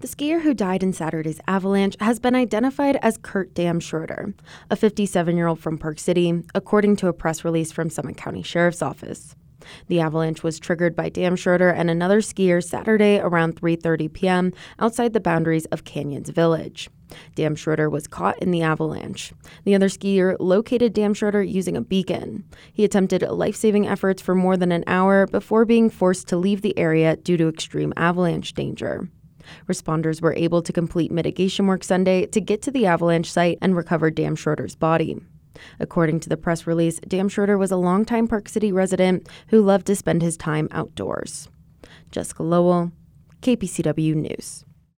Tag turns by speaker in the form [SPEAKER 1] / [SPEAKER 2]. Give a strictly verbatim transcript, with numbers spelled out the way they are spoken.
[SPEAKER 1] The skier who died in Saturday's avalanche has been identified as Kurt Damschroeder, a fifty-seven-year-old from Park City, according to a press release from Summit County Sheriff's Office. The avalanche was triggered by Damschroeder and another skier Saturday around three thirty p.m. outside the boundaries of Canyons Village. Damschroeder was caught in the avalanche. The other skier located Damschroeder using a beacon. He attempted life-saving efforts for more than an hour before being forced to leave the area due to extreme avalanche danger. Responders were able to complete mitigation work Sunday to get to the avalanche site and recover Damschroeder's body. According to the press release, Damschroeder was a longtime Park City resident who loved to spend his time outdoors. Jessica Lowell, K P C W News.